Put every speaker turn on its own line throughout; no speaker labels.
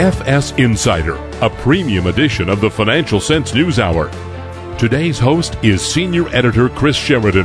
FS Insider, a premium edition of the Financial Sense News Hour. Today's host is Senior Editor Chris Sheridan.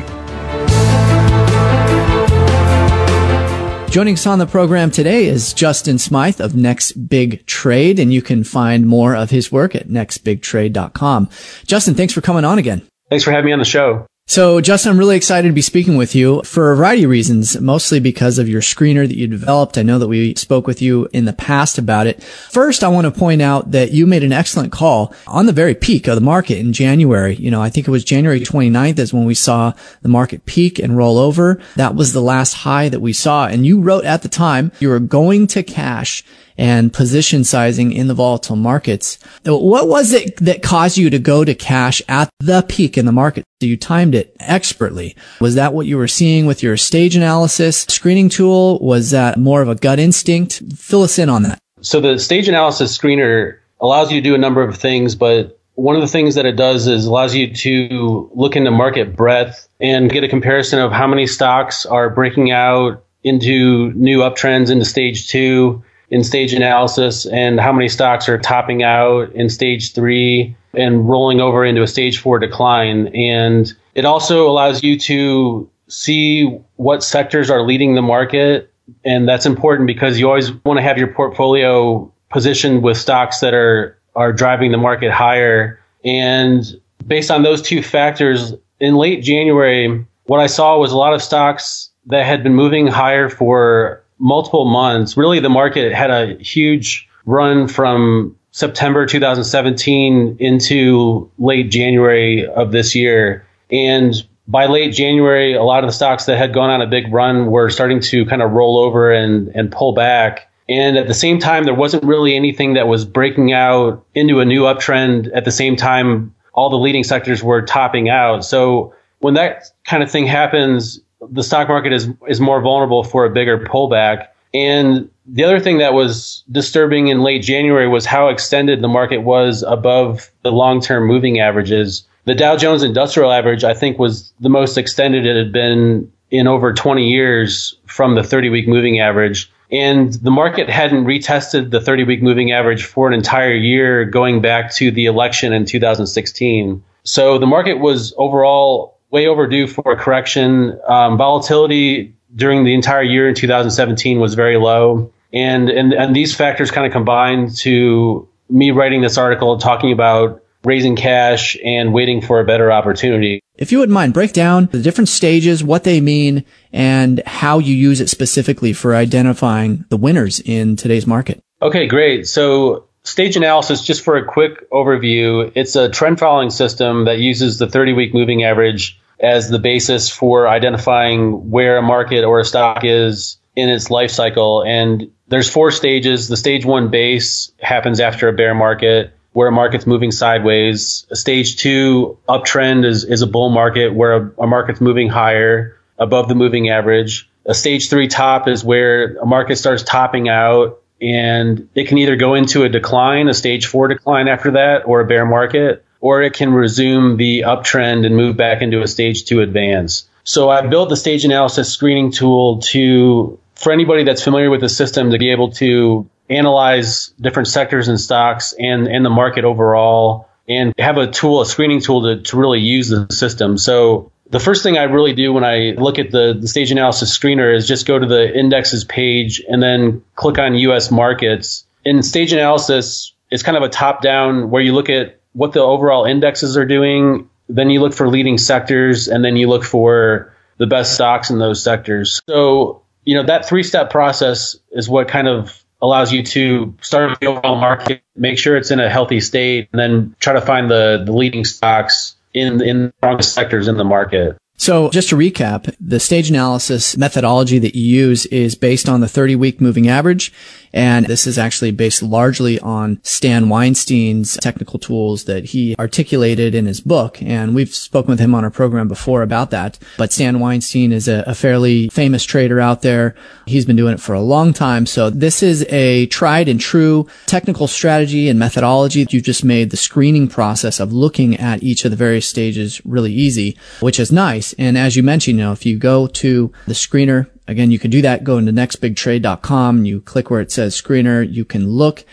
Joining us on the program today is Justin Smythe of Next Big Trade, and you can find more of his work at nextbigtrade.com. Justin, thanks for coming on again.
Thanks for having me on the show.
So, Justin, I'm really excited to be speaking with you for a variety of reasons, mostly because of your screener that you developed. I know that we spoke with you in the past about it. First, I want to point out that you made an excellent call on the very peak of the market in January. I think it was January 29th is when we saw the market peak and roll over. That was the last high that we saw. And you wrote at the time you were going to cash and position sizing in the volatile markets. What was it that caused you to go to cash at the peak in the market? You timed it expertly. Was that what you were seeing with your stage analysis screening tool? Was that more of a gut instinct? Fill us in on that.
So the stage analysis screener allows you to do a number of things, but one of the things that it does is allows you to look into market breadth and get a comparison of how many stocks are breaking out into new uptrends into stage 2 in stage analysis, and how many stocks are topping out in stage 3 and rolling over into a stage 4 decline. And it also allows you to see what sectors are leading the market. And that's important because you always want to have your portfolio positioned with stocks that are driving the market higher. And based on those two factors, in late January, what I saw was a lot of stocks that had been moving higher for multiple months. Really, the market had a huge run from September 2017 into late January of this year. And by late January, a lot of the stocks that had gone on a big run were starting to kind of roll over and pull back. And at the same time, there wasn't really anything that was breaking out into a new uptrend. At the same time, all the leading sectors were topping out. So when that kind of thing happens, the stock market is more vulnerable for a bigger pullback. And the other thing that was disturbing in late January was how extended the market was above the long-term moving averages. The Dow Jones Industrial Average, I think, was the most extended it had been in over 20 years from the 30-week moving average. And the market hadn't retested the 30-week moving average for an entire year going back to the election in 2016. So the market was overall way overdue for a correction. Volatility during the entire year in 2017 was very low. And these factors kind of combined to me writing this article talking about raising cash and waiting for a better opportunity.
If you wouldn't mind, break down the different stages, what they mean, and how you use it specifically for identifying the winners in today's market.
Okay, great. So stage analysis, just for a quick overview, it's a trend following system that uses the 30-week moving average as the basis for identifying where a market or a stock is in its life cycle. And there's 4 stages. The stage 1 base happens after a bear market where a market's moving sideways. A stage 2 uptrend is a bull market where a market's moving higher above the moving average. A stage 3 top is where a market starts topping out and it can either go into a decline, a stage 4 decline after that, or a bear market, or it can resume the uptrend and move back into a stage 2 advance. So I built the stage analysis screening tool for anybody that's familiar with the system to be able to analyze different sectors and stocks and the market overall, and have a screening tool to really use the system. So the first thing I really do when I look at the stage analysis screener is just go to the indexes page and then click on U.S. markets. In stage analysis, it's kind of a top-down where you look at what the overall indexes are doing, then you look for leading sectors, and then you look for the best stocks in those sectors. So, that 3-step process is what kind of allows you to start with the overall market, make sure it's in a healthy state, and then try to find the leading stocks in the strongest sectors in the market.
So just to recap, the stage analysis methodology that you use is based on the 30-week moving average. And this is actually based largely on Stan Weinstein's technical tools that he articulated in his book. And we've spoken with him on our program before about that. But Stan Weinstein is a fairly famous trader out there. He's been doing it for a long time. So this is a tried and true technical strategy and methodology. You've just made the screening process of looking at each of the various stages really easy, which is nice. And as you mentioned, if you go to the screener, again, you can do that. Go into nextbigtrade.com. You click where it says screener. You can look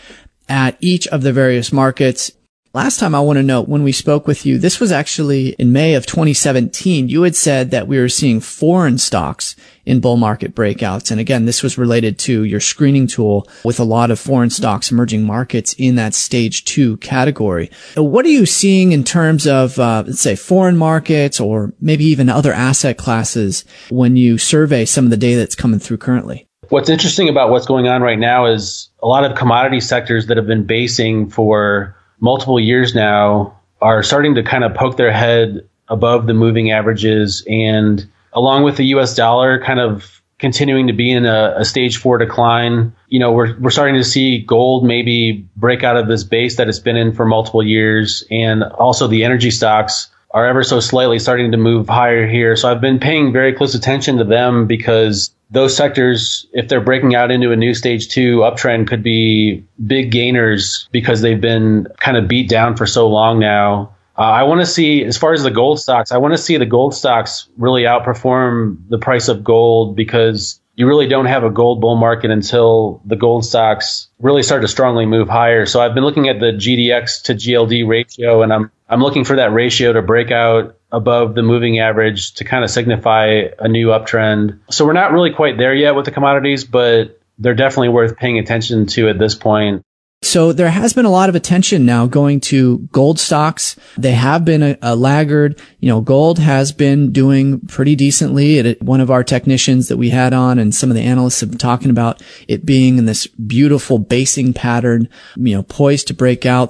at each of the various markets. Last time I want to note, when we spoke with you, this was actually in May of 2017. You had said that we were seeing foreign stocks in bull market breakouts. And again, this was related to your screening tool with a lot of foreign stocks, emerging markets in that stage 2 category. What are you seeing in terms of, let's say, foreign markets or maybe even other asset classes when you survey some of the data that's coming through currently?
What's interesting about what's going on right now is a lot of commodity sectors that have been basing for multiple years now are starting to kind of poke their head above the moving averages, and along with the US dollar kind of continuing to be in a stage 4 decline, we're starting to see gold maybe break out of this base that it's been in for multiple years, and also the energy stocks are ever so slightly starting to move higher here. So I've been paying very close attention to them because those sectors, if they're breaking out into a new stage 2 uptrend, could be big gainers because they've been kind of beat down for so long now. I want to see, as far as the gold stocks, I want to see the gold stocks really outperform the price of gold, because you really don't have a gold bull market until the gold stocks really start to strongly move higher. So I've been looking at the GDX to GLD ratio, and I'm looking for that ratio to break out above the moving average to kind of signify a new uptrend. So we're not really quite there yet with the commodities, but they're definitely worth paying attention to at this point.
So there has been a lot of attention now going to gold stocks. They have been a laggard. Gold has been doing pretty decently. One of our technicians that we had on and some of the analysts have been talking about it being in this beautiful basing pattern, poised to break out.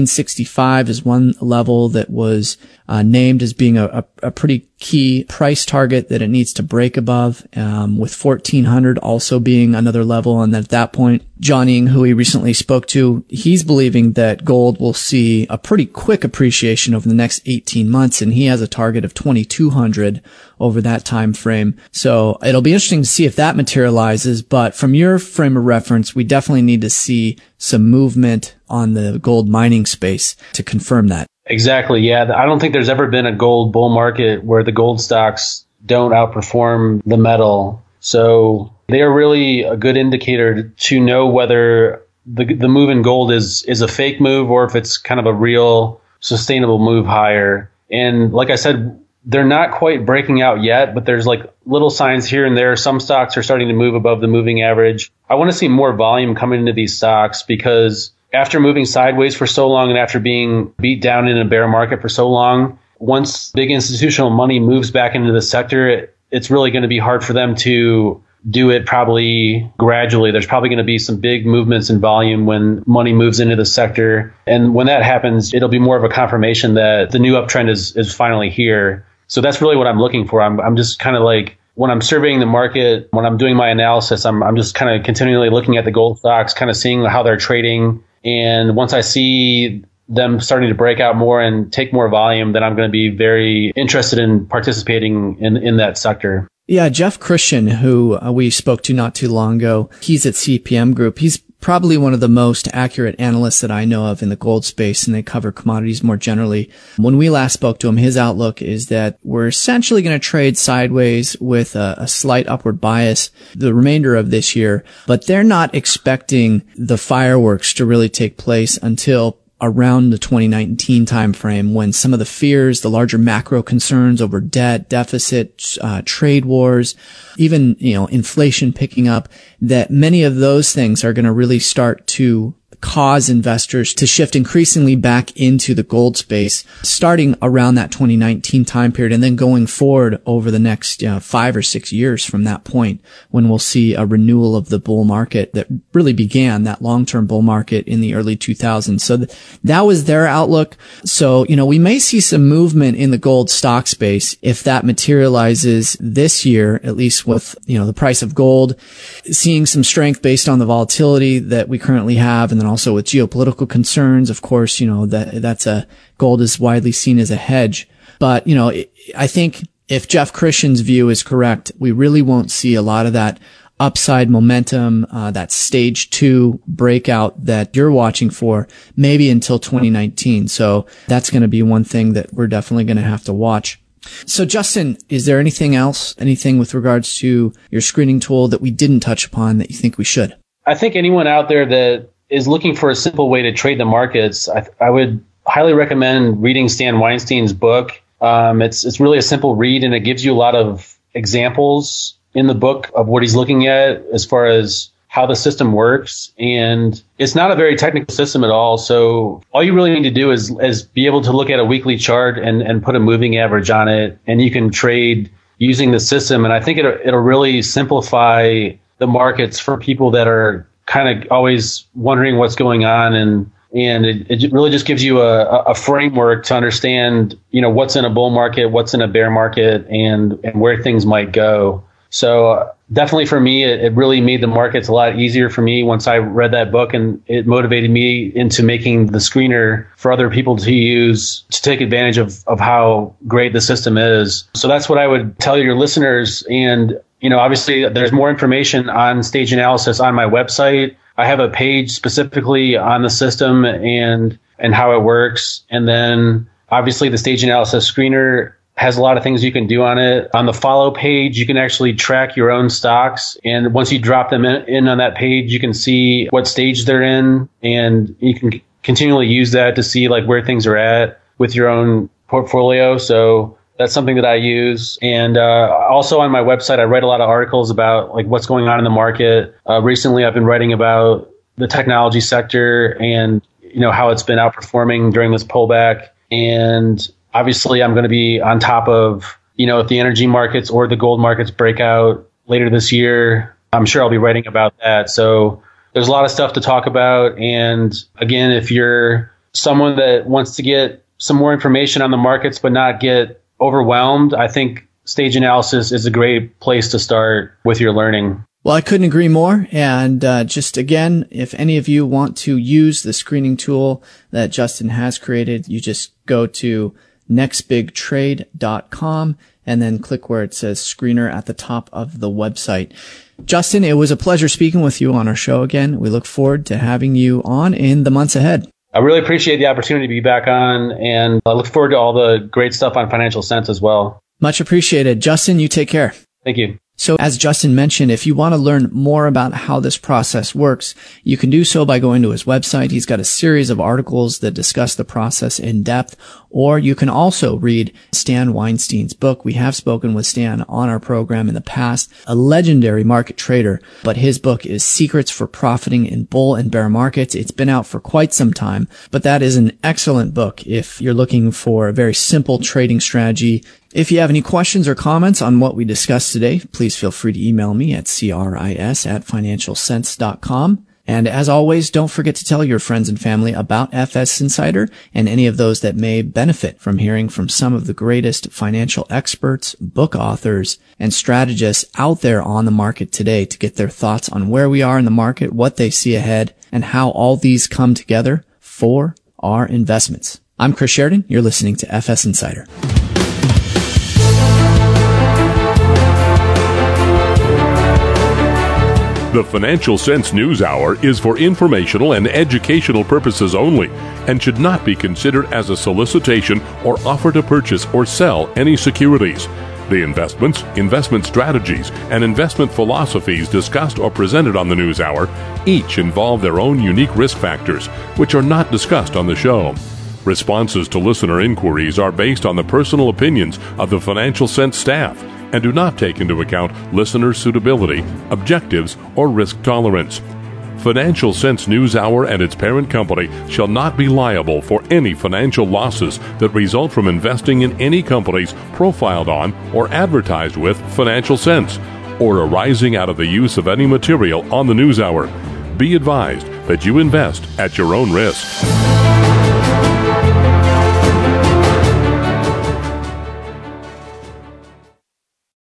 1365 is one level that was named as being a pretty key price target that it needs to break above, with 1400 also being another level. And at that point, John Ing, who we recently spoke to, he's believing that gold will see a pretty quick appreciation over the next 18 months. And he has a target of 2200 over that time frame. So it'll be interesting to see if that materializes. But from your frame of reference, we definitely need to see some movement on the gold mining space to confirm that.
Exactly. Yeah. I don't think there's ever been a gold bull market where the gold stocks don't outperform the metal. So they are really a good indicator to know whether the move in gold is a fake move or if it's kind of a real sustainable move higher. And like I said, they're not quite breaking out yet, but there's like little signs here and there. Some stocks are starting to move above the moving average. I want to see more volume coming into these stocks, because after moving sideways for so long and after being beat down in a bear market for so long, once big institutional money moves back into the sector, it's really going to be hard for them to do it probably gradually. There's probably going to be some big movements in volume when money moves into the sector. And when that happens, it'll be more of a confirmation that the new uptrend is finally here. So that's really what I'm looking for. I'm just kind of like, when I'm surveying the market, when I'm doing my analysis, I'm just kind of continually looking at the gold stocks, kind of seeing how they're trading. And once I see them starting to break out more and take more volume, then I'm going to be very interested in participating in that sector.
Yeah, Jeff Christian, who we spoke to not too long ago, he's at CPM Group. He's probably one of the most accurate analysts that I know of in the gold space, and they cover commodities more generally. When we last spoke to him, his outlook is that we're essentially going to trade sideways with a slight upward bias the remainder of this year, but they're not expecting the fireworks to really take place until around the 2019 timeframe, when some of the fears, the larger macro concerns over debt, deficit, trade wars, even, inflation picking up, that many of those things are going to really start to cause investors to shift increasingly back into the gold space, starting around that 2019 time period and then going forward over the next 5 or 6 years from that point, when we'll see a renewal of the bull market that really began, that long-term bull market in the early 2000s. So that was their outlook. So, we may see some movement in the gold stock space if that materializes this year, at least with, the price of gold, seeing some strength based on the volatility that we currently have, and then also with geopolitical concerns. Of course, gold is widely seen as a hedge. But, I think if Jeff Christian's view is correct, we really won't see a lot of that upside momentum, that stage 2 breakout that you're watching for, maybe until 2019. So that's going to be one thing that we're definitely going to have to watch. So Justin, is there anything else, anything with regards to your screening tool that we didn't touch upon that you think we should?
I think anyone out there that is looking for a simple way to trade the markets, I would highly recommend reading Stan Weinstein's book. It's really a simple read, and it gives you a lot of examples in the book of what he's looking at as far as how the system works. And it's not a very technical system at all. So all you really need to do is be able to look at a weekly chart and put a moving average on it, and you can trade using the system. And I think it'll really simplify the markets for people that are kind of always wondering what's going on. And it really just gives you a framework to understand, what's in a bull market, what's in a bear market, and where things might go. So definitely for me, it really made the markets a lot easier for me once I read that book, and it motivated me into making the screener for other people to use to take advantage of how great the system is. So that's what I would tell your listeners. And, obviously there's more information on stage analysis on my website. I have a page specifically on the system and how it works. And then obviously the stage analysis screener has a lot of things you can do on it. On the follow page, you can actually track your own stocks. And once you drop them in on that page, you can see what stage they're in, and you can continually use that to see like where things are at with your own portfolio. So that's something that I use. And also on my website, I write a lot of articles about like what's going on in the market. Recently, I've been writing about the technology sector and how it's been outperforming during this pullback. And obviously, I'm going to be on top of, if the energy markets or the gold markets break out later this year, I'm sure I'll be writing about that. So there's a lot of stuff to talk about. And again, if you're someone that wants to get some more information on the markets but not get overwhelmed, I think stage analysis is a great place to start with your learning.
Well, I couldn't agree more. And just again, if any of you want to use the screening tool that Justin has created, you just go to nextbigtrade.com and then click where it says screener at the top of the website. Justin, it was a pleasure speaking with you on our show again. We look forward to having you on in the months ahead.
I really appreciate the opportunity to be back on, and I look forward to all the great stuff on Financial Sense as well.
Much appreciated. Justin, you take care.
Thank you.
So as Justin mentioned, if you want to learn more about how this process works, you can do so by going to his website. He's got a series of articles that discuss the process in depth, or you can also read Stan Weinstein's book. We have spoken with Stan on our program in the past, a legendary market trader, but his book is Secrets for Profiting in Bull and Bear Markets. It's been out for quite some time, but that is an excellent book if you're looking for a very simple trading strategy. If you have any questions or comments on what we discussed today, please feel free to email me at cris@financialsense.com. And as always, don't forget to tell your friends and family about FS Insider and any of those that may benefit from hearing from some of the greatest financial experts, book authors, and strategists out there on the market today to get their thoughts on where we are in the market, what they see ahead, and how all these come together for our investments. I'm Chris Sheridan. You're listening to FS Insider.
The Financial Sense News Hour is for informational and educational purposes only and should not be considered as a solicitation or offer to purchase or sell any securities. The investments, investment strategies, and investment philosophies discussed or presented on the News Hour each involve their own unique risk factors, which are not discussed on the show. Responses to listener inquiries are based on the personal opinions of the Financial Sense staff and do not take into account listener suitability, objectives, or risk tolerance. Financial Sense News Hour and its parent company shall not be liable for any financial losses that result from investing in any companies profiled on or advertised with Financial Sense, or arising out of the use of any material on the News Hour. Be advised that you invest at your own risk.